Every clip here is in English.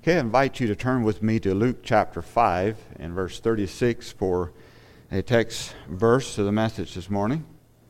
Okay, I invite you to turn with me to Luke chapter 5 and verse 36 for a text verse to the message this morning.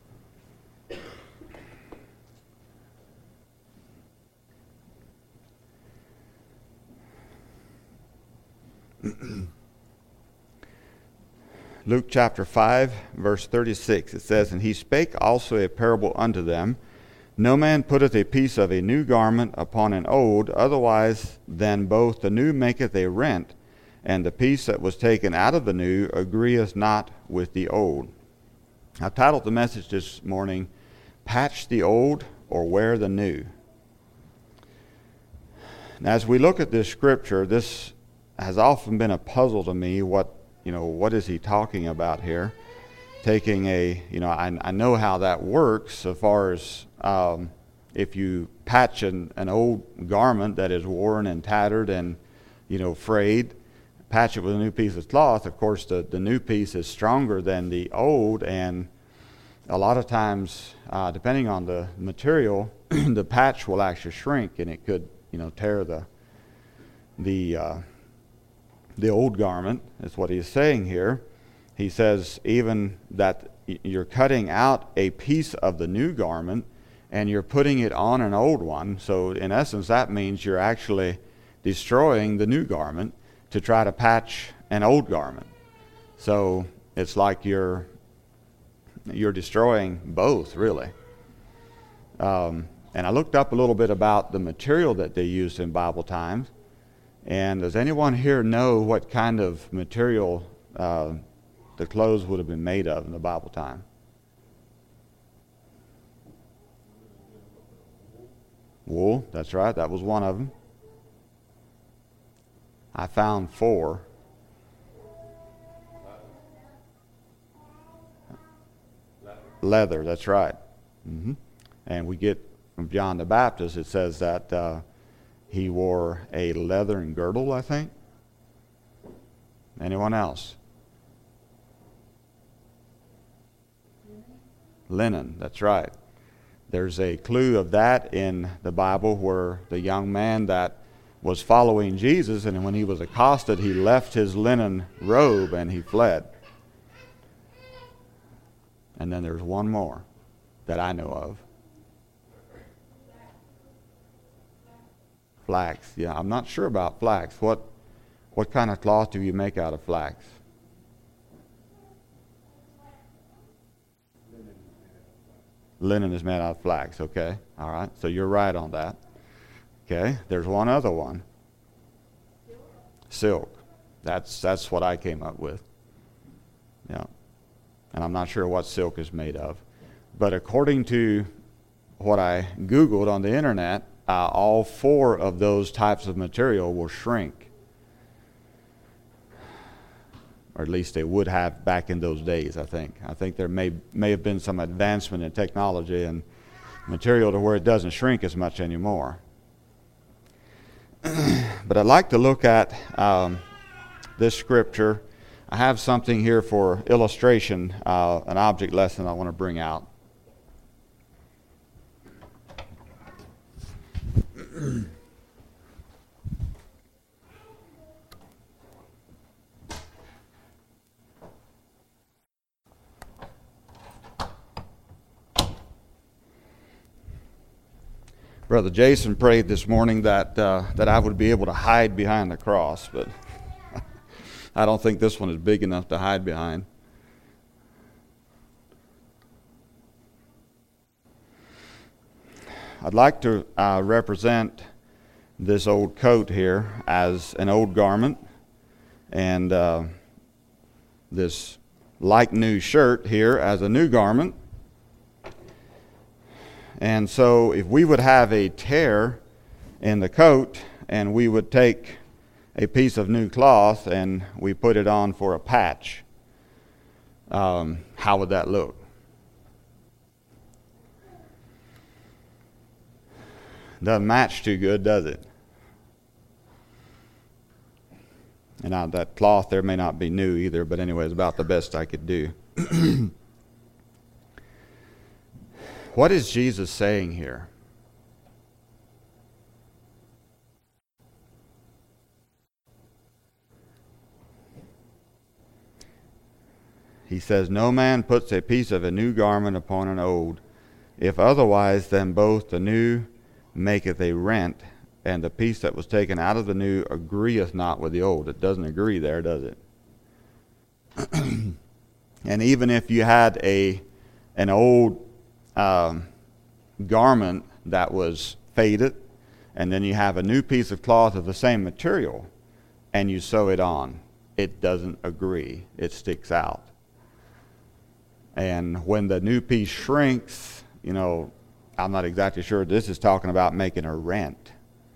Luke chapter 5, verse 36, it says, "And he spake also a parable unto them, No man putteth a piece of a new garment upon an old, otherwise than both the new maketh a rent, and the piece that was taken out of the new agreeth not with the old." I titled the message this morning, Patch the Old or Wear the New. Now, as we look at this scripture, this has often been a puzzle to me. What is he talking about here? Taking I know how that works as far as if you patch an old garment that is worn and tattered and, frayed, patch it with a new piece of cloth. Of course, the new piece is stronger than the old, and a lot of times, depending on the material, the patch will actually shrink, and it could, tear the old garment. Is what he's saying here. He says even that you're cutting out a piece of the new garment and you're putting it on an old one. So in essence, that means you're actually destroying the new garment to try to patch an old garment. So it's like you're destroying both, really. And I looked up a little bit about the material that they used in Bible times. And does anyone here know what kind of material the clothes would have been made of in the Bible time? Wool, that's right. That was one of them. I found 4. Leather, that's right. And we get from John the Baptist, it says that he wore a leathern girdle, I think. Anyone else? Linen, that's right. There's a clue of that in the Bible where the young man that was following Jesus, and when he was accosted, he left his linen robe and he fled. And then there's one more that I know of. Flax. Yeah, I'm not sure about flax. What kind of cloth do you make out of flax? Linen is made out of flax. Okay. All right. So you're right on that. Okay. There's one other one. Silk. That's what I came up with. Yeah. And I'm not sure what silk is made of. But according to what I Googled on the internet, all 4 of those types of material will shrink. Or at least they would have back in those days, I think. I think there may have been some advancement in technology and material to where it doesn't shrink as much anymore. But I'd like to look at this scripture. I have something here for illustration, an object lesson I want to bring out. Brother Jason prayed this morning that I would be able to hide behind the cross, but I don't think this one is big enough to hide behind. I'd like to represent this old coat here as an old garment, and this like new shirt here as a new garment. And so if we would have a tear in the coat and we would take a piece of new cloth and we put it on for a patch, how would that look? Doesn't match too good, does it? And now that cloth there may not be new either, but anyway, it's about the best I could do. What is Jesus saying here? he says, no man puts a piece of a new garment upon an old. If otherwise, then both the new maketh a rent, and the piece that was taken out of the new agreeth not with the old. It doesn't agree there, does it? And even if you had an old garment that was faded, and then you have a new piece of cloth of the same material, and you sew it on, it doesn't agree. It sticks out. And when the new piece shrinks, I'm not exactly sure. This is talking about making a rent.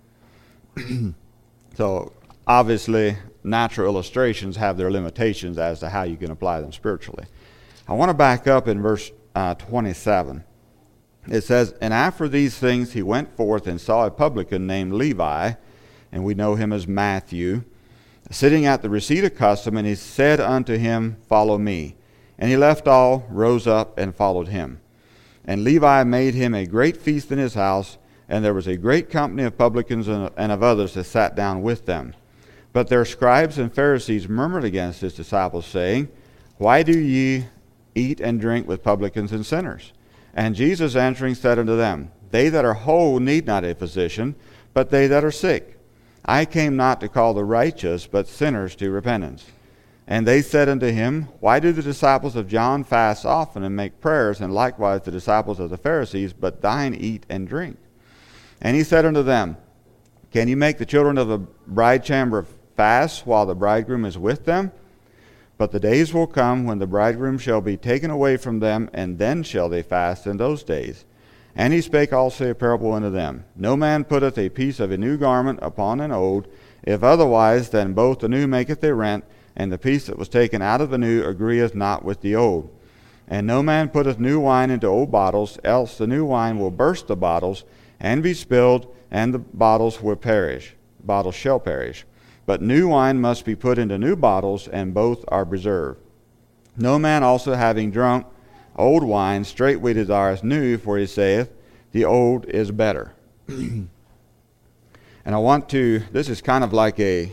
So obviously, natural illustrations have their limitations as to how you can apply them spiritually. I want to back up in verse 27. It says, and after these things he went forth and saw a publican named Levi, and we know him as Matthew, sitting at the receipt of custom, and he said unto him, follow me. And he left all, rose up, and followed him. And Levi made him a great feast in his house, and there was a great company of publicans and of others that sat down with them. But their scribes and Pharisees murmured against his disciples, saying, why do ye eat and drink with publicans and sinners? And Jesus answering said unto them, they that are whole need not a physician, but they that are sick. I came not to call the righteous, but sinners to repentance. And they said unto him, why do the disciples of John fast often and make prayers, and likewise the disciples of the Pharisees, but thine eat and drink? And he said unto them, can you make the children of the bride chamber fast while the bridegroom is with them? But the days will come when the bridegroom shall be taken away from them, and then shall they fast in those days. And he spake also a parable unto them. No man putteth a piece of a new garment upon an old. If otherwise, then both the new maketh a rent, and the piece that was taken out of the new agreeth not with the old. And no man putteth new wine into old bottles, else the new wine will burst the bottles, and be spilled, and the bottles will perish. Bottles shall perish. But new wine must be put into new bottles, and both are preserved. No man also having drunk old wine straightway desireth new, for he saith, the old is better. And I want to, this is kind of like a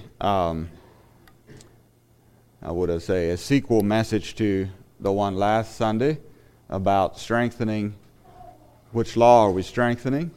sequel message to the one last Sunday about strengthening. Which law are we strengthening?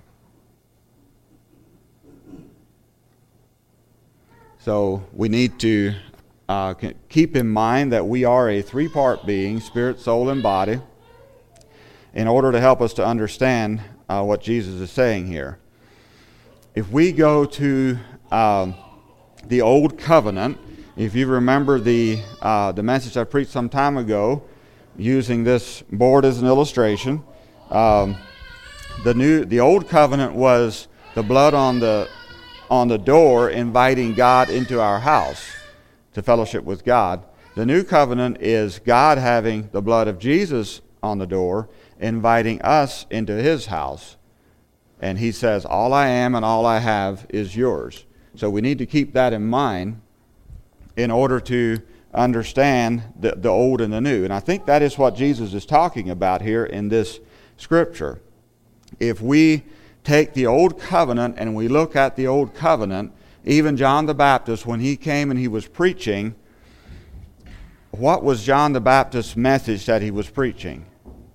So we need to keep in mind that we are a three-part being, spirit, soul, and body, in order to help us to understand what Jesus is saying here. If we go to the Old Covenant, if you remember the message I preached some time ago, using this board as an illustration, the Old Covenant was the blood on the door inviting God into our house to fellowship with God. The New Covenant is God having the blood of Jesus on the door inviting us into his house. And he says, all I am and all I have is yours. So we need to keep that in mind in order to understand the old and the new. And I think that is what Jesus is talking about here in this scripture. If we take the Old Covenant and we look at the Old Covenant, even John the Baptist, when he came and he was preaching, what was John the Baptist's message that he was preaching?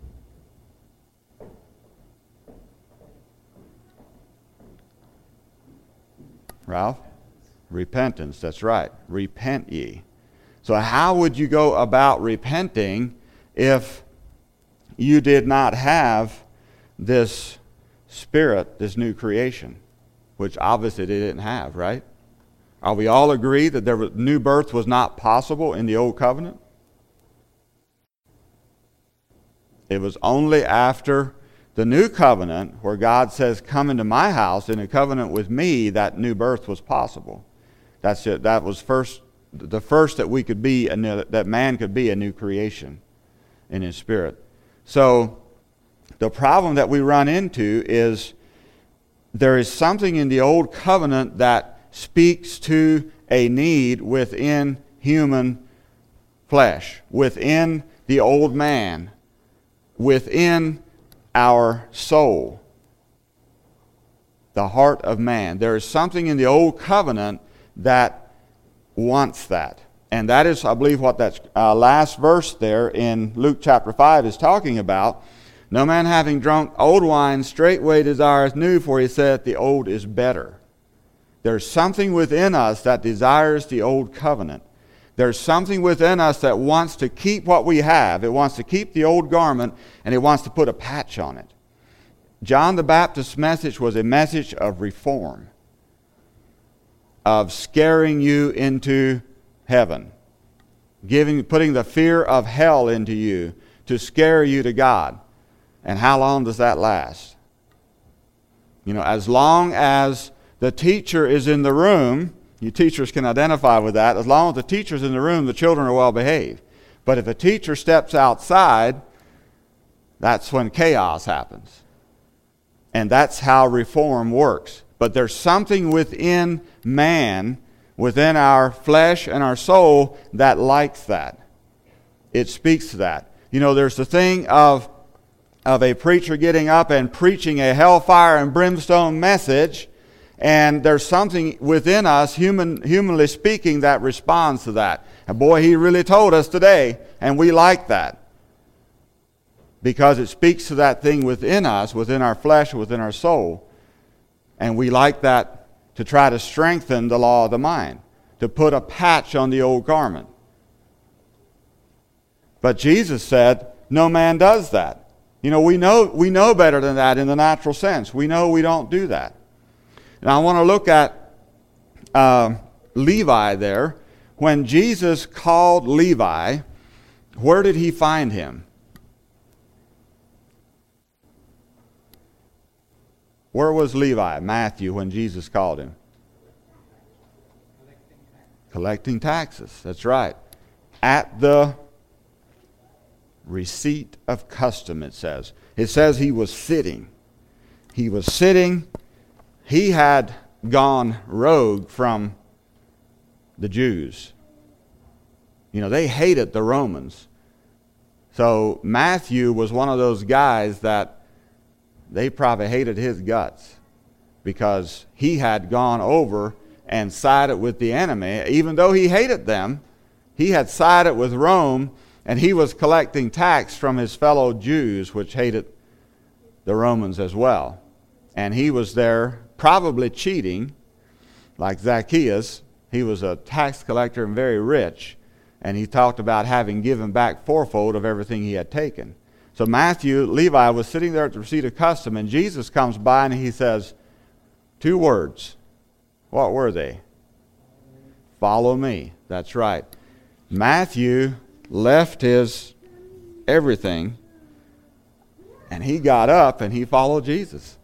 Ralph? Repentance, that's right. Repent ye. So how would you go about repenting if you did not have this spirit, this new creation, which obviously they didn't have, right? Are we all agree that new birth was not possible in the Old Covenant? It was only after the New Covenant, where God says, come into my house in a covenant with me, that new birth was possible. That's it. That was the first that we could be, that man could be a new creation in his spirit. So the problem that we run into is there is something in the Old Covenant that speaks to a need within human flesh, within the old man, within our soul, the heart of man. There is something in the Old Covenant that wants that. And that is, I believe, what that last verse there in Luke chapter 5 is talking about. No man having drunk old wine straightway desireth new, for he saith the old is better. There's something within us that desires the old covenant. There's something within us that wants to keep what we have. It wants to keep the old garment, and it wants to put a patch on it. John the Baptist's message was a message of reform, of scaring you into heaven, putting the fear of hell into you to scare you to God. And how long does that last? You know, as long as the teacher is in the room, you teachers can identify with that. As long as the teacher's in the room, the children are well behaved. But if a teacher steps outside, that's when chaos happens. And that's how reform works. But there's something within man, within our flesh and our soul, that likes that. It speaks to that. You know, there's the thing of a preacher getting up and preaching a hellfire and brimstone message, and there's something within us, humanly speaking, that responds to that. And boy, he really told us today, and we like that. Because it speaks to that thing within us, within our flesh, within our soul. And we like that to try to strengthen the law of the mind, to put a patch on the old garment. But Jesus said, no man does that. You know, we know better than that in the natural sense. We know we don't do that. And I want to look at Levi there. When Jesus called Levi, where did he find him? Where was Levi, Matthew, when Jesus called him? Collecting taxes. That's right. At the receipt of custom, it says. It says he was sitting. He was sitting. He had gone rogue from the Jews. You know, they hated the Romans. So Matthew was one of those guys that they probably hated his guts because he had gone over and sided with the enemy. Even though he hated them, he had sided with Rome, and he was collecting tax from his fellow Jews, which hated the Romans as well. And he was there probably cheating, like Zacchaeus. He was a tax collector and very rich, and he talked about having given back fourfold of everything he had taken. So Levi was sitting there at the receipt of custom, and Jesus comes by and he says 2 words. What were they? Follow me. That's right. Matthew left his everything, and he got up and he followed Jesus.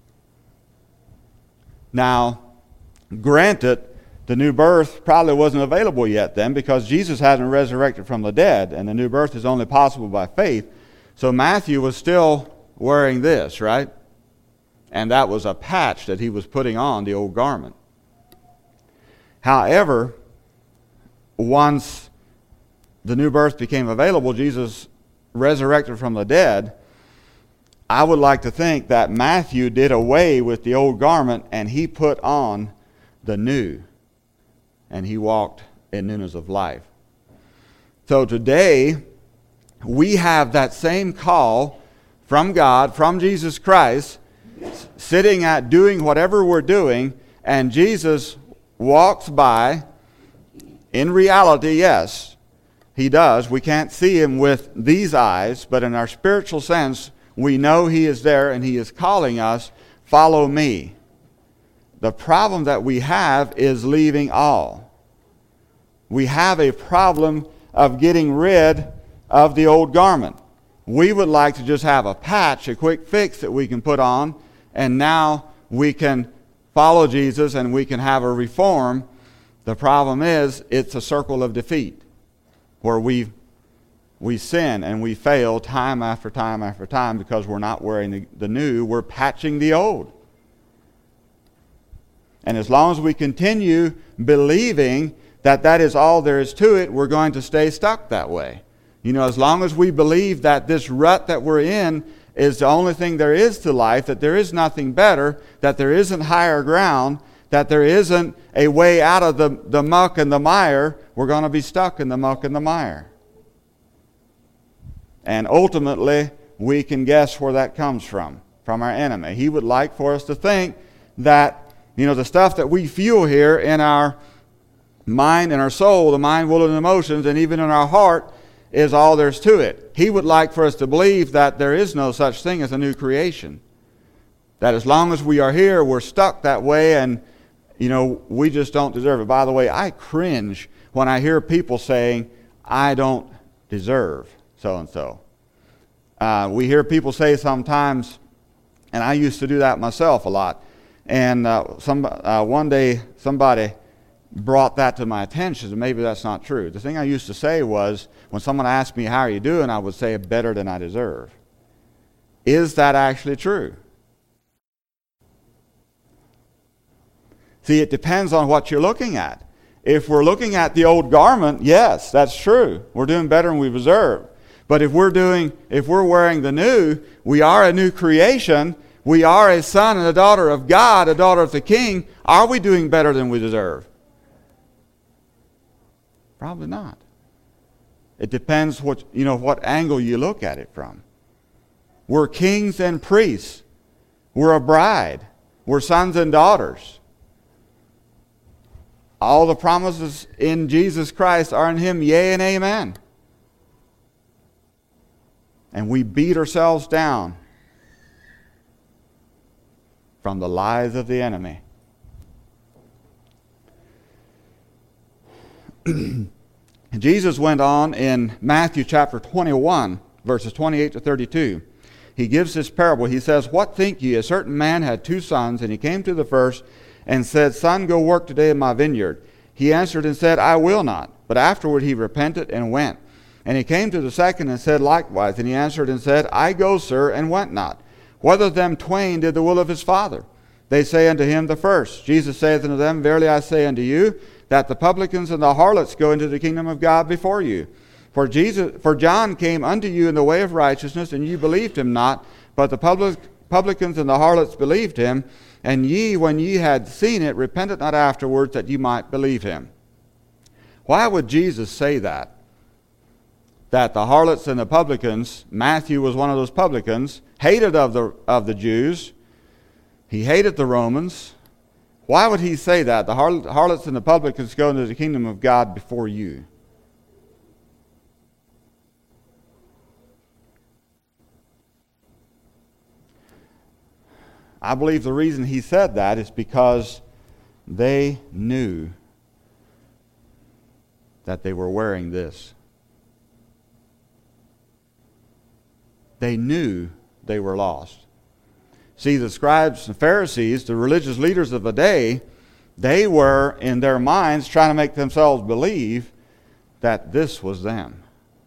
Now, granted, the new birth probably wasn't available yet then because Jesus hadn't resurrected from the dead, and the new birth is only possible by faith. So Matthew was still wearing this, right? And that was a patch that he was putting on the old garment. However, once the new birth became available, Jesus resurrected from the dead, I would like to think that Matthew did away with the old garment and he put on the new. And he walked in newness of life. So today, we have that same call from God, from Jesus Christ, sitting at doing whatever we're doing, and Jesus walks by. In reality, yes, he does. We can't see him with these eyes, but in our spiritual sense, we know he is there and he is calling us, follow me. The problem that we have is leaving all. We have a problem of getting rid of the old garment. We would like to just have a patch, a quick fix that we can put on, and now we can follow Jesus and we can have a reform. The problem is it's a circle of defeat where we sin and we fail time after time after time because we're not wearing the new, we're patching the old. And as long as we continue believing that that is all there is to it, we're going to stay stuck that way. You know, as long as we believe that this rut that we're in is the only thing there is to life, that there is nothing better, that there isn't higher ground, that there isn't a way out of the muck and the mire, we're going to be stuck in the muck and the mire. And ultimately, we can guess where that comes from our enemy. He would like for us to think that, the stuff that we feel here in our mind and our soul, the mind, will, and emotions, and even in our heart, is all there's to it. He would like for us to believe that there is no such thing as a new creation. That as long as we are here, we're stuck that way, and we just don't deserve it. By the way, I cringe when I hear people saying, I don't deserve so-and-so. We hear people say sometimes, and I used to do that myself a lot, and one day somebody brought that to my attention, and maybe that's not true. The thing I used to say was, when someone asked me, how are you doing, I would say, better than I deserve. Is that actually true? See, it depends on what you're looking at. If we're looking at the old garment, yes, that's true. We're doing better than we deserve. But if we're wearing the new, we are a new creation. We are a son and a daughter of God, a daughter of the King. Are we doing better than we deserve? Probably not. It depends what angle you look at it from. We're kings and priests. We're a bride. We're sons and daughters. All the promises in Jesus Christ are in Him, yea and amen. And we beat ourselves down from the lies of the enemy. Jesus went on in Matthew chapter 21, verses 28 to 32. He gives this parable. He says, what think ye? A certain man had 2 sons, and he came to the first and said, Son, go work today in my vineyard. He answered and said, I will not. But afterward he repented and went. And he came to the second and said likewise. And he answered and said, I go, sir, and went not. Whether of them twain did the will of his father? They say unto him, the first. Jesus saith unto them, Verily I say unto you, that the publicans and the harlots go into the kingdom of God before you. For John came unto you in the way of righteousness, and ye believed him not, but the publicans and the harlots believed him. And ye, when ye had seen it, repented not afterwards, that ye might believe him. Why would Jesus say that? That the harlots and the publicans, Matthew was one of those publicans, hated of the Jews. He hated the Romans. Why would he say that? The harlots and the publicans go into the kingdom of God before you. I believe the reason he said that is because they knew that they were wearing this. They knew they were lost. See, the scribes and Pharisees, the religious leaders of the day, they were, in their minds, trying to make themselves believe that this was them.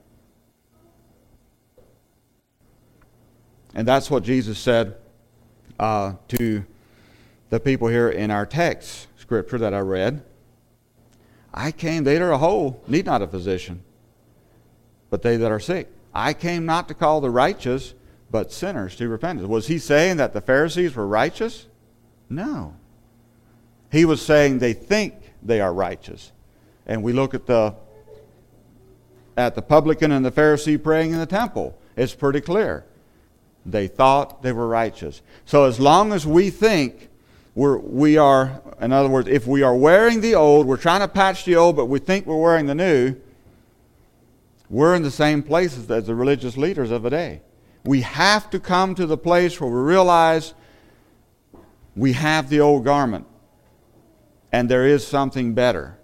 And that's what Jesus said to the people here in our text scripture that I read. I came, they that are whole need not a physician, but they that are sick. I came not to call the righteous, but sinners to repentance. Was he saying that the Pharisees were righteous? No. He was saying they think they are righteous. And we look at the publican and the Pharisee praying in the temple. It's pretty clear. They thought they were righteous. So as long as we think we are, in other words, if we are wearing the old, we're trying to patch the old, but we think we're wearing the new, we're in the same places as the religious leaders of the day. We have to come to the place where we realize we have the old garment and there is something better.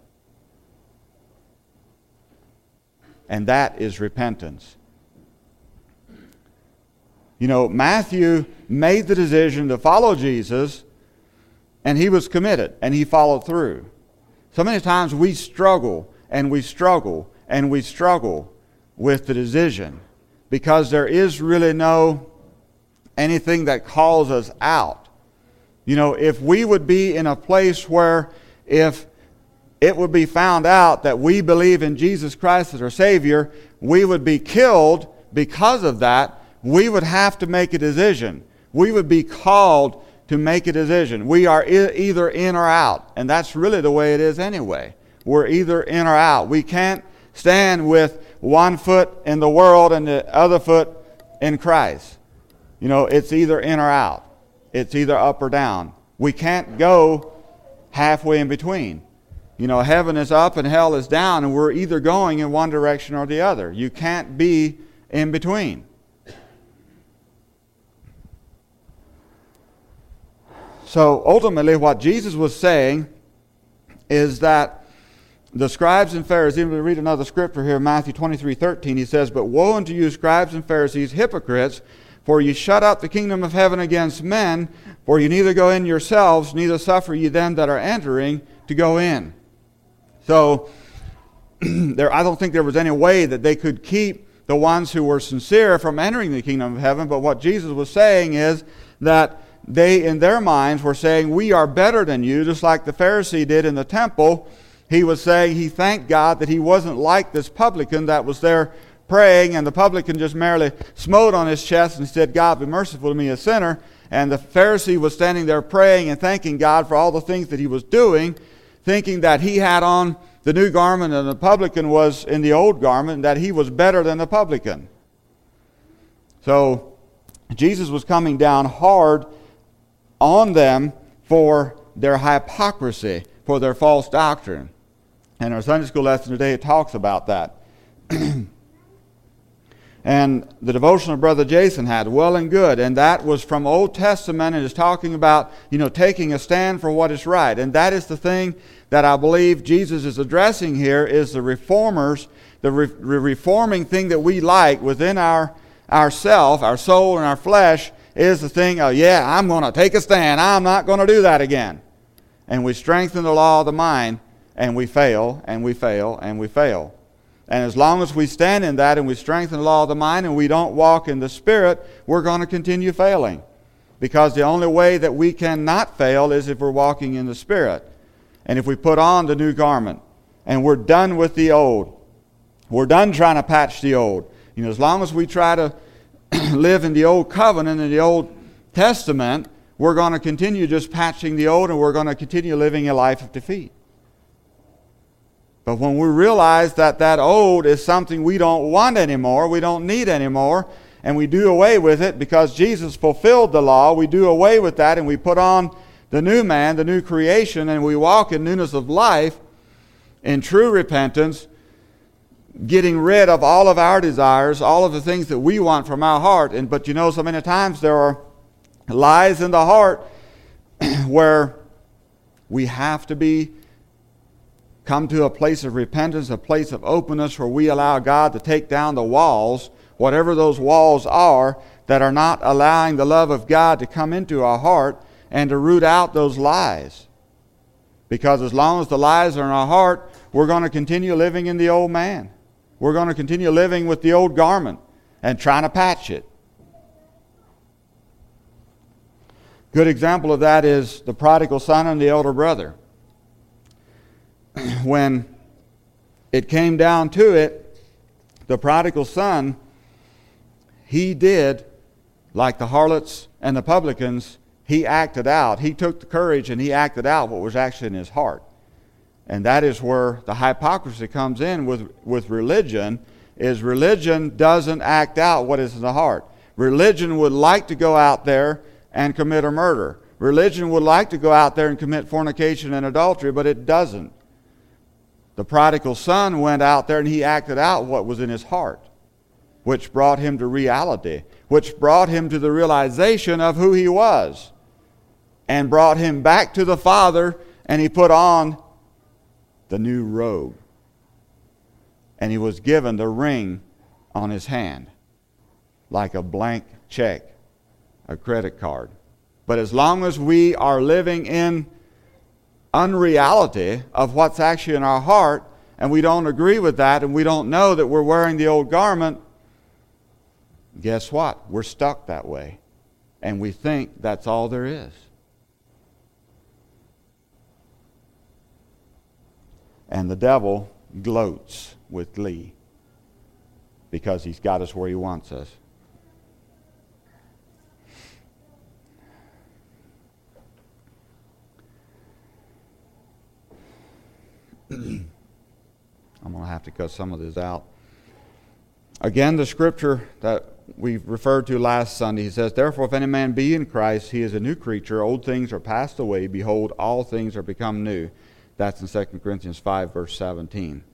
And that is repentance. You know, Matthew made the decision to follow Jesus, and he was committed, and he followed through. So many times we struggle, and we struggle, and we struggle with the decision because there is really no anything that calls us out. You know, if we would be in a place where if it would be found out that we believe in Jesus Christ as our Savior, we would be killed because of that. We would have to make a decision. We would be called to make a decision. We are either in or out, and that's really the way it is anyway. We're either in or out. We can't stand with one foot in the world and the other foot in Christ. You know, it's either in or out. It's either up or down. We can't go halfway in between. You know, heaven is up and hell is down, and we're either going in one direction or the other. You can't be in between. So ultimately what Jesus was saying is that the scribes and Pharisees, we read another scripture here, Matthew 23:13, he says, "But woe unto you, scribes and Pharisees, hypocrites, for you shut up the kingdom of heaven against men, for you neither go in yourselves, neither suffer ye them that are entering to go in." So I don't think there was any way that they could keep the ones who were sincere from entering the kingdom of heaven, but what Jesus was saying is that they, in their minds, were saying, we are better than you, just like the Pharisee did in the temple. He was saying he thanked God that he wasn't like this publican that was there praying, and the publican just merely smote on his chest and said, "God, be merciful to me, a sinner." And the Pharisee was standing there praying and thanking God for all the things that he was doing, thinking that he had on the new garment and the publican was in the old garment, and that he was better than the publican. So Jesus was coming down hard on them for their hypocrisy, for their false doctrine. And our Sunday school lesson today, it talks about that. And the devotional Brother Jason had, well and good, and that was from Old Testament, and is talking about, you know, taking a stand for what is right. And that is the thing that I believe Jesus is addressing here, is the reformers, the reforming thing that we like within ourself, our soul and our flesh, is the thing, oh yeah, I'm going to take a stand. I'm not going to do that again. And we strengthen the law of the mind, and we fail, and we fail, and we fail. And as long as we stand in that and we strengthen the law of the mind and we don't walk in the Spirit, we're going to continue failing. Because the only way that we cannot fail is if we're walking in the Spirit. And if we put on the new garment, and we're done with the old. We're done trying to patch the old. You know, as long as we try to live in the old covenant and the Old Testament, we're going to continue just patching the old, and we're going to continue living a life of defeat. But when we realize that that old is something we don't want anymore, we don't need anymore, and we do away with it because Jesus fulfilled the law, we do away with that and we put on the new man, the new creation, and we walk in newness of life, in true repentance, getting rid of all of our desires, all of the things that we want from our heart. But you know, so many times there are lies in the heart where we have to come to a place of repentance, a place of openness where we allow God to take down the walls, whatever those walls are, that are not allowing the love of God to come into our heart, and to root out those lies. Because as long as the lies are in our heart, we're going to continue living in the old man. We're going to continue living with the old garment and trying to patch it. Good example of that is the prodigal son and the elder brother. When it came down to it, the prodigal son, he did like the harlots and the publicans. He acted out. He took the courage and he acted out what was actually in his heart. And that is where the hypocrisy comes in with religion, is religion doesn't act out what is in the heart. Religion would like to go out there and commit a murder. Religion would like to go out there and commit fornication and adultery, but it doesn't. The prodigal son went out there and he acted out what was in his heart, which brought him to reality, which brought him to the realization of who he was, and brought him back to the Father, and he put on the new robe. And he was given the ring on his hand, like a blank check, a credit card. But as long as we are living in unreality of what's actually in our heart, and we don't agree with that, and we don't know that we're wearing the old garment, guess what? We're stuck that way. And we think that's all there is. And the devil gloats with glee because he's got us where he wants us. I'm going to have to cut some of this out. Again, the scripture that we referred to last Sunday, he says, "Therefore, if any man be in Christ, he is a new creature. Old things are passed away. Behold, all things are become new." That's in 2 Corinthians 5, verse 17.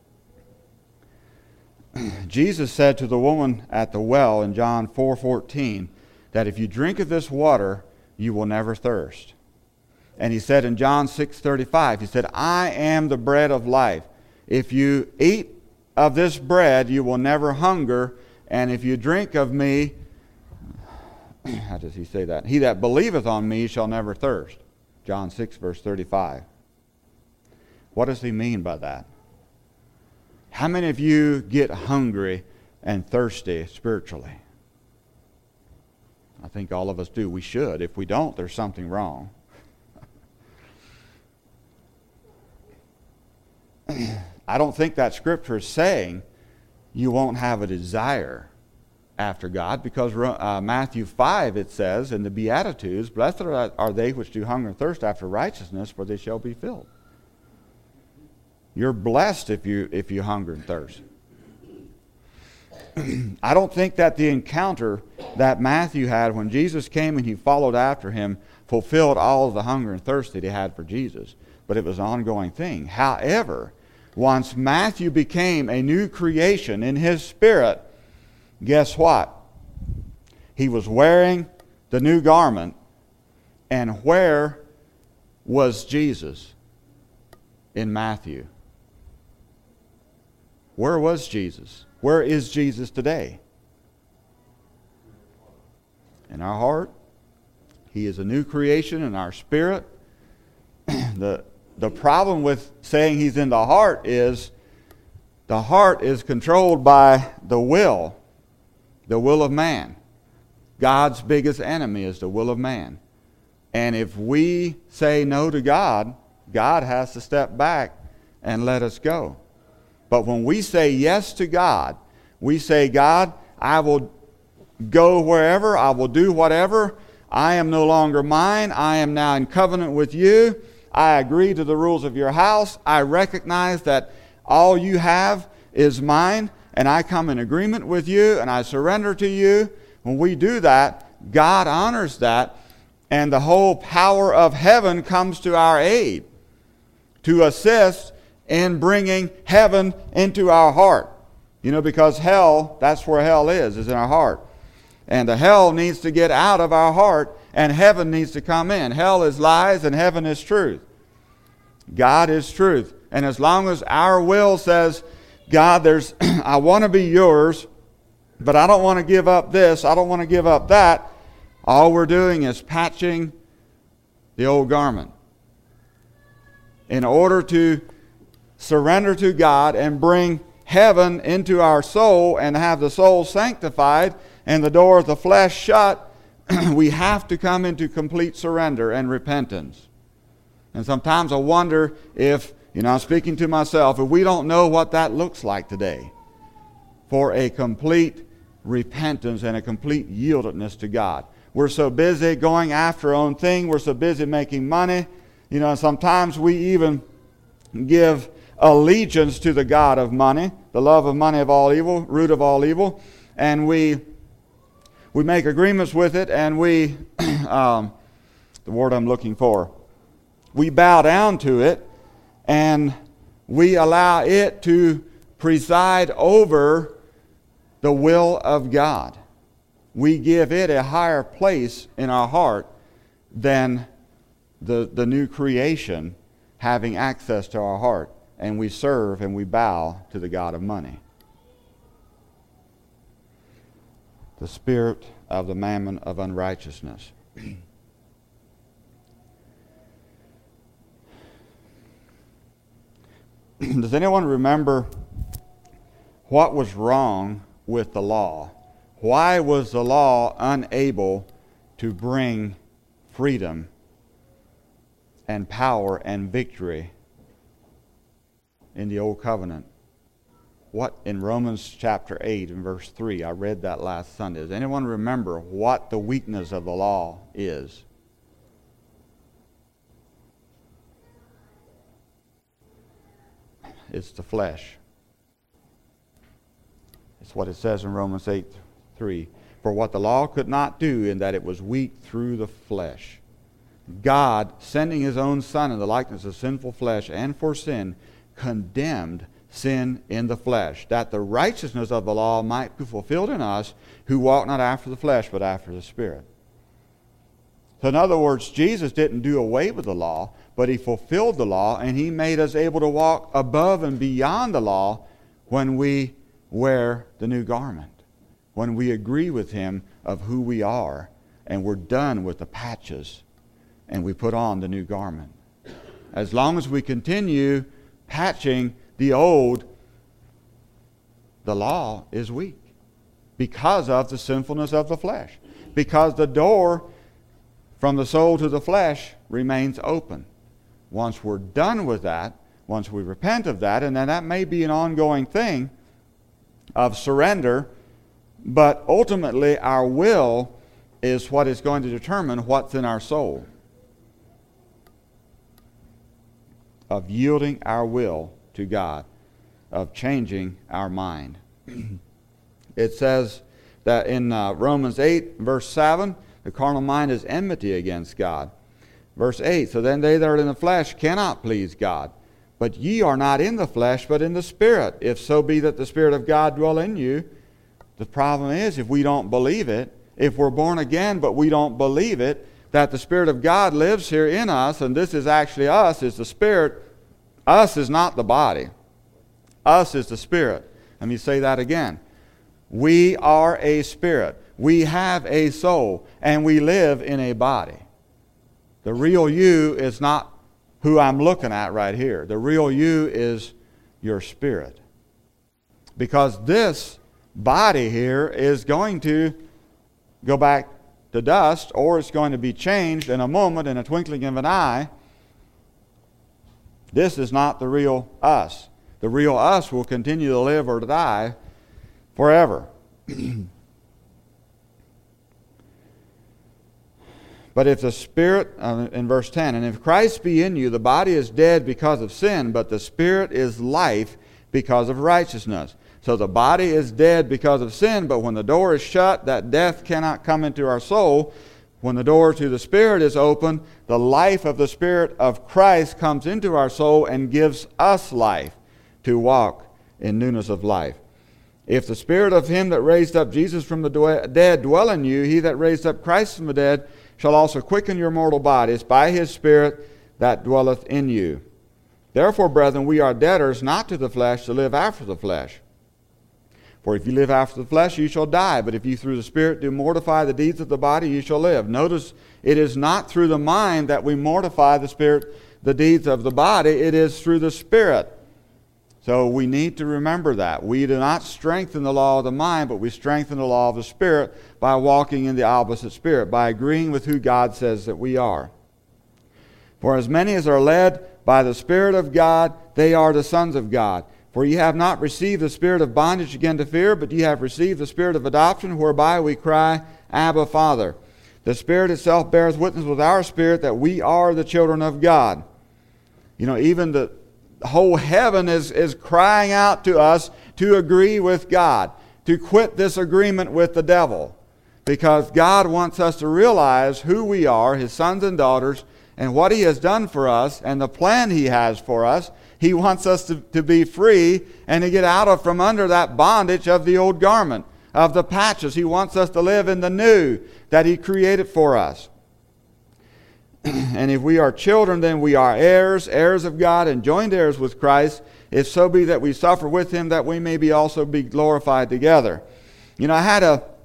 Jesus said to the woman at the well in John 4:14 that if you drink of this water, you will never thirst. And he said in John 6:35, he said, "I am the bread of life. If you eat of this bread, you will never hunger. And if you drink of me," how does he say that? "He that believeth on me shall never thirst." John 6, verse 35. What does he mean by that? How many of you get hungry and thirsty spiritually? I think all of us do. We should. If we don't, there's something wrong. I don't think that scripture is saying you won't have a desire after God, because Matthew 5, it says in the Beatitudes, "Blessed are they which do hunger and thirst after righteousness, for they shall be filled." You're blessed if you hunger and thirst. I don't think that the encounter that Matthew had when Jesus came and he followed after him fulfilled all of the hunger and thirst that he had for Jesus, but it was an ongoing thing. However, once Matthew became a new creation in his spirit, guess what? He was wearing the new garment, and where was Jesus in Matthew? Where was Jesus? Where is Jesus today? In our heart. He is a new creation in our spirit. The problem with saying he's in the heart is controlled by the will of man. God's biggest enemy is the will of man. And if we say no to God, God has to step back and let us go. But when we say yes to God, we say, "God, I will go wherever, I will do whatever. I am no longer mine. I am now in covenant with you. I agree to the rules of your house. I recognize that all you have is mine, and I come in agreement with you, and I surrender to you." When we do that, God honors that, and the whole power of heaven comes to our aid to assist in bringing heaven into our heart. You know, because hell, that's where hell is in our heart. And the hell needs to get out of our heart, and heaven needs to come in. Hell is lies, and heaven is truth. God is truth. And as long as our will says, "God, I want to be yours, but I don't want to give up this, I don't want to give up that," all we're doing is patching the old garment. In order to surrender to God and bring heaven into our soul and have the soul sanctified and the door of the flesh shut, we have to come into complete surrender and repentance. And sometimes I wonder if, I'm speaking to myself, if we don't know what that looks like today for a complete repentance and a complete yieldedness to God. We're so busy going after our own thing. We're so busy making money. And sometimes we even give allegiance to the god of money, the love of money of all evil, root of all evil, and we make agreements with it, and we, the word I'm looking for, we bow down to it, and we allow it to preside over the will of God. We give it a higher place in our heart than the new creation having access to our heart. And we serve and we bow to the god of money. The spirit of the mammon of unrighteousness. Does anyone remember what was wrong with the law? Why was the law unable to bring freedom and power and victory in the Old Covenant? What in Romans chapter 8 and verse 3, I read that last Sunday. Does anyone remember what the weakness of the law is? It's the flesh. It's what it says in Romans 8:3. For what the law could not do, in that it was weak through the flesh, God, sending his own Son in the likeness of sinful flesh, and for sin, condemned sin in the flesh, that the righteousness of the law might be fulfilled in us, who walk not after the flesh, but after the Spirit. So in other words, Jesus didn't do away with the law, but he fulfilled the law, and he made us able to walk above and beyond the law when we wear the new garment, when we agree with him of who we are, and we're done with the patches, and we put on the new garment. As long as we continue patching the old, the law is weak because of the sinfulness of the flesh, because the door from the soul to the flesh remains open. Once we're done with that, once we repent of that, and then that may be an ongoing thing of surrender, but ultimately our will is what is going to determine what's in our soul, of yielding our will to God, of changing our mind. It says that in Romans 8, verse 7, the carnal mind is enmity against God. Verse 8, so then they that are in the flesh cannot please God. But ye are not in the flesh, but in the Spirit, if so be that the Spirit of God dwell in you. The problem is, if we don't believe it, if we're born again but we don't believe it, that the Spirit of God lives here in us, and this is actually us, is the Spirit. Us is not the body. Us is the Spirit. Let me say that again. We are a spirit. We have a soul, and we live in a body. The real you is not who I'm looking at right here. The real you is your spirit. Because this body here is going to go back to dust, or it's going to be changed in a moment, in a twinkling of an eye. This is not the real us. The real us will continue to live or to die forever. But if the Spirit, in verse 10, and if Christ be in you, the body is dead because of sin, but the Spirit is life because of righteousness. So the body is dead because of sin, but when the door is shut, that death cannot come into our soul. When the door to the Spirit is open, the life of the Spirit of Christ comes into our soul and gives us life to walk in newness of life. If the Spirit of him that raised up Jesus from the dead dwell in you, he that raised up Christ from the dead shall also quicken your mortal bodies by his Spirit that dwelleth in you. Therefore, brethren, we are debtors not to the flesh to live after the flesh. For if you live after the flesh, you shall die. But if you through the Spirit do mortify the deeds of the body, you shall live. Notice, it is not through the mind that we mortify the Spirit, the deeds of the body. It is through the Spirit. So we need to remember that. We do not strengthen the law of the mind, but we strengthen the law of the Spirit by walking in the opposite spirit, by agreeing with who God says that we are. For as many as are led by the Spirit of God, they are the sons of God. For ye have not received the spirit of bondage again to fear, but ye have received the Spirit of adoption, whereby we cry, Abba, Father. The Spirit itself bears witness with our spirit that we are the children of God. You know, even the whole heaven is crying out to us to agree with God, to quit this agreement with the devil. Because God wants us to realize who we are, his sons and daughters, and what he has done for us, and the plan he has for us. He wants us to be free and to get out from under that bondage of the old garment, of the patches. He wants us to live in the new that he created for us. And if we are children, then we are heirs, heirs of God, and joint heirs with Christ, if so be that we suffer with him, that we may be also be glorified together. You know, I had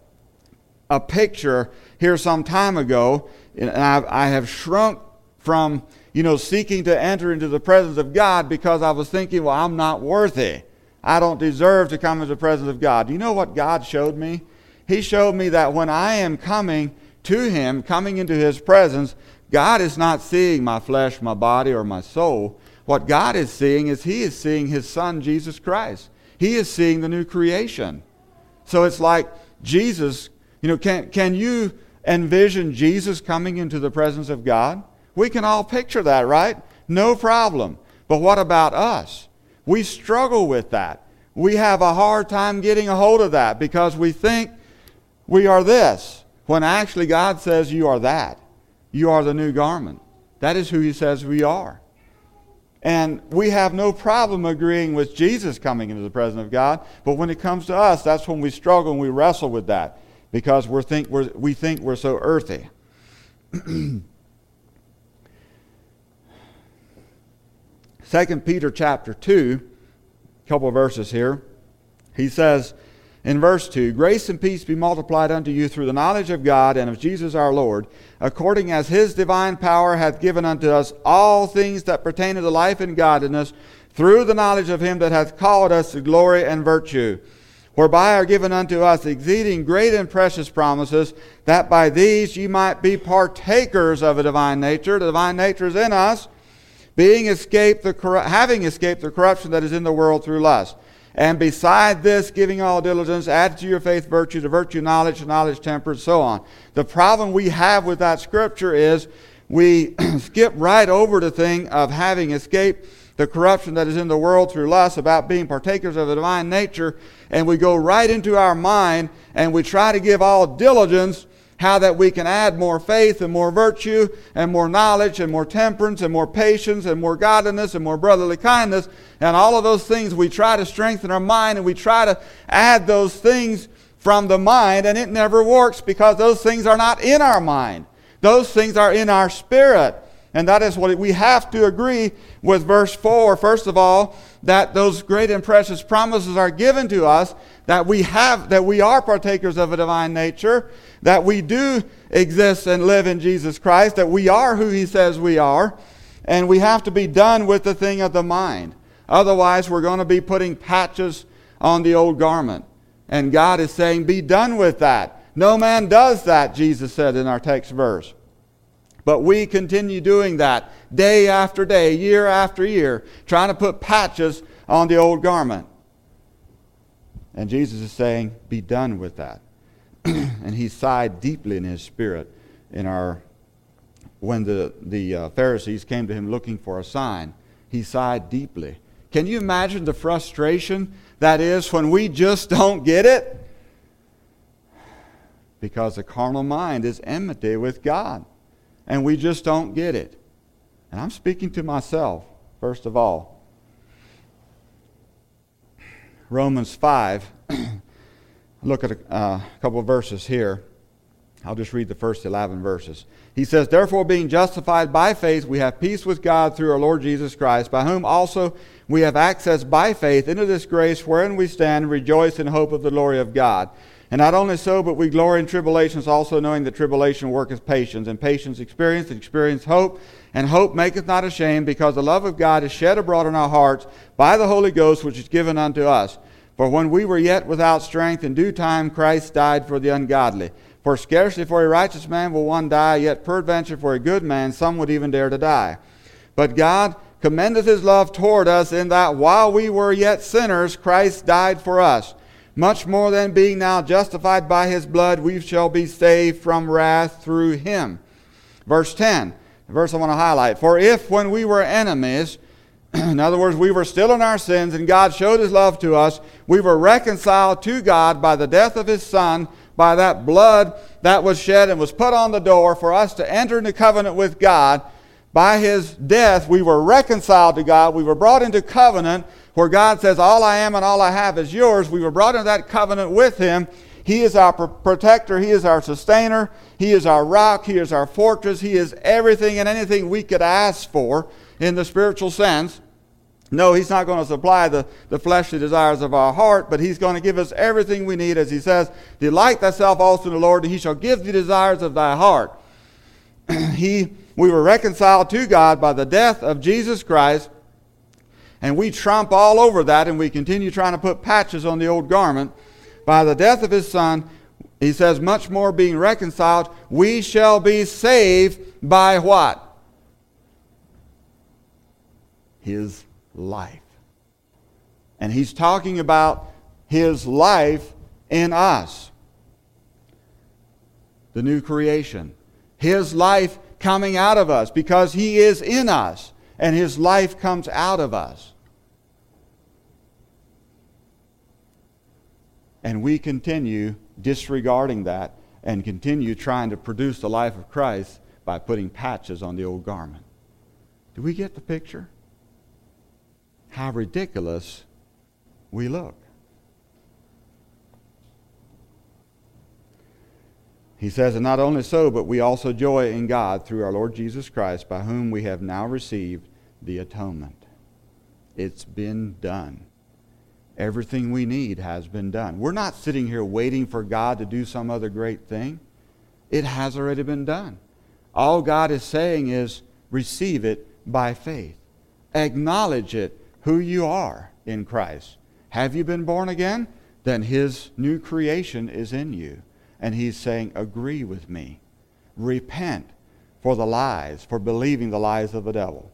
a picture here some time ago, and I have shrunk from, seeking to enter into the presence of God because I was thinking, well, I'm not worthy. I don't deserve to come into the presence of God. Do you know what God showed me? He showed me that when I am coming to him, coming into his presence, God is not seeing my flesh, my body, or my soul. What God is seeing is he is seeing his Son, Jesus Christ. He is seeing the new creation. So it's like Jesus, can you envision Jesus coming into the presence of God? We can all picture that, right? No problem. But what about us? We struggle with that. We have a hard time getting a hold of that because we think we are this, when actually God says you are that. You are the new garment. That is who He says we are. And we have no problem agreeing with Jesus coming into the presence of God, but when it comes to us, that's when we struggle and we wrestle with that because we think we're so earthy. 2 Peter chapter 2, a couple of verses here. He says in verse 2, "Grace and peace be multiplied unto you through the knowledge of God and of Jesus our Lord, according as His divine power hath given unto us all things that pertain to life and godliness, through the knowledge of Him that hath called us to glory and virtue, whereby are given unto us exceeding great and precious promises, that by these ye might be partakers of a divine nature." The divine nature is in us, having escaped the corruption that is in the world through lust. "And beside this, giving all diligence, add to your faith virtue, to virtue knowledge, to knowledge temperance," so on. The problem we have with that scripture is we skip right over the thing of having escaped the corruption that is in the world through lust, about being partakers of the divine nature, and we go right into our mind and we try to give all diligence how that we can add more faith and more virtue and more knowledge and more temperance and more patience and more godliness and more brotherly kindness. And all of those things we try to strengthen our mind, and we try to add those things from the mind, and it never works because those things are not in our mind. Those things are in our spirit. And that is what we have to agree with verse 4, first of all, that those great and precious promises are given to us, that we are partakers of a divine nature, that we do exist and live in Jesus Christ, that we are who He says we are, and we have to be done with the thing of the mind. Otherwise, we're going to be putting patches on the old garment. And God is saying, be done with that. No man does that, Jesus said in our text verse. But we continue doing that day after day, year after year, trying to put patches on the old garment. And Jesus is saying, be done with that. And He sighed deeply in His spirit when the Pharisees came to Him looking for a sign. He sighed deeply. Can you imagine the frustration that is when we just don't get it? Because the carnal mind is enmity with God. And we just don't get it. And I'm speaking to myself, first of all. Romans 5. Look at a couple of verses here. I'll just read the first 11 verses. He says, "Therefore, being justified by faith, we have peace with God through our Lord Jesus Christ, by whom also we have access by faith into this grace wherein we stand and rejoice in hope of the glory of God. And not only so, but we glory in tribulations, also knowing that tribulation worketh patience, and patience experience, and experience hope. And hope maketh not ashamed, because the love of God is shed abroad in our hearts by the Holy Ghost, which is given unto us. For when we were yet without strength, in due time Christ died for the ungodly. For scarcely for a righteous man will one die, yet peradventure for a good man some would even dare to die. But God commendeth His love toward us, in that while we were yet sinners, Christ died for us. Much more than being now justified by His blood, we shall be saved from wrath through Him." Verse 10, the verse I want to highlight. "For if when we were enemies," in other words, we were still in our sins, and God showed His love to us, "we were reconciled to God by the death of His Son, by that blood that was shed and was put on the door for us to enter into covenant with God. By His death, we were reconciled to God. We were brought into covenant where God says, all I am and all I have is yours. We were brought into that covenant with Him. He is our protector. He is our sustainer. He is our rock. He is our fortress. He is everything and anything we could ask for in the spiritual sense. No, He's not going to supply the fleshly desires of our heart, but He's going to give us everything we need. As He says, delight thyself also in the Lord, and He shall give thee desires of thy heart. We were reconciled to God by the death of Jesus Christ, and we trump all over that, and we continue trying to put patches on the old garment. By the death of His Son, He says, much more being reconciled, we shall be saved by what? His life. And He's talking about His life in us. The new creation. His life coming out of us, because He is in us and His life comes out of us. and we continue disregarding that and continue trying to produce the life of Christ by putting patches on the old garment. Do we get the picture? How ridiculous we look. He says, and not only so, but we also joy in God through our Lord Jesus Christ, by whom we have now received the atonement. It's been done. Everything we need has been done. We're not sitting here waiting for God to do some other great thing. It has already been done. All God is saying is, receive it by faith. Acknowledge it, who you are in Christ. Have you been born again? Then His new creation is in you. And He's saying, agree with me. Repent for the lies, for believing the lies of the devil.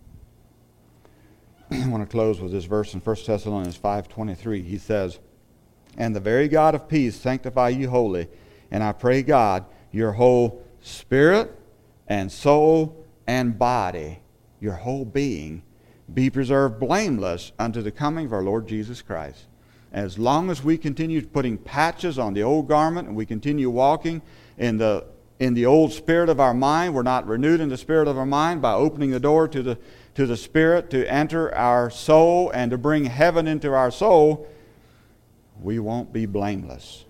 I want to close with this verse in 1 Thessalonians 5:23. He says, and the very God of peace sanctify you wholly. And I pray God, your whole spirit and soul and body, your whole being, be preserved blameless unto the coming of our Lord Jesus Christ. As long as we continue putting patches on the old garment and we continue walking in the old spirit of our mind, we're not renewed in the spirit of our mind by opening the door to the Spirit to enter our soul and to bring heaven into our soul, we won't be blameless.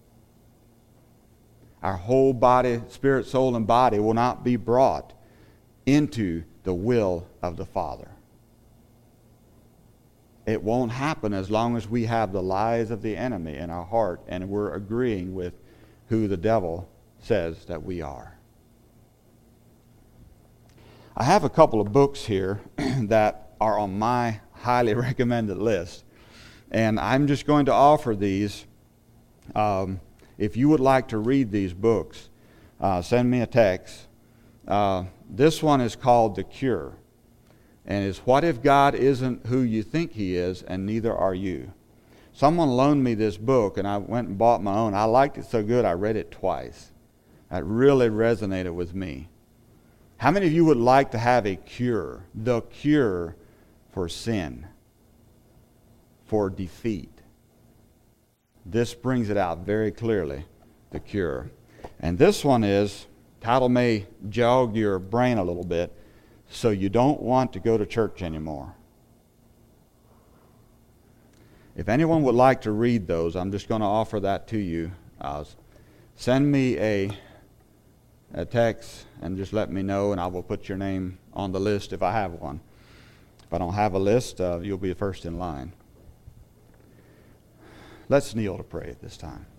Our whole body, spirit, soul, and body will not be brought into the will of the Father. It won't happen as long as we have the lies of the enemy in our heart and we're agreeing with who the devil says that we are. I have a couple of books here that are on my highly recommended list. And I'm just going to offer these. If you would like to read these books, send me a text. This one is called The Cure. And it's What If God Isn't Who You Think He Is, and Neither Are You. Someone loaned me this book, and I went and bought my own. I liked it so good, I read it twice. That really resonated with me. How many of you would like to have a cure? The cure for sin, for defeat. This brings it out very clearly, the cure. And this one is, title may jog your brain a little bit, So You Don't Want to Go to Church Anymore. If anyone would like to read those, I'm just going to offer that to you. Send me a text and just let me know, and I will put your name on the list if I have one. If I don't have a list, you'll be first in line. Let's kneel to pray at this time.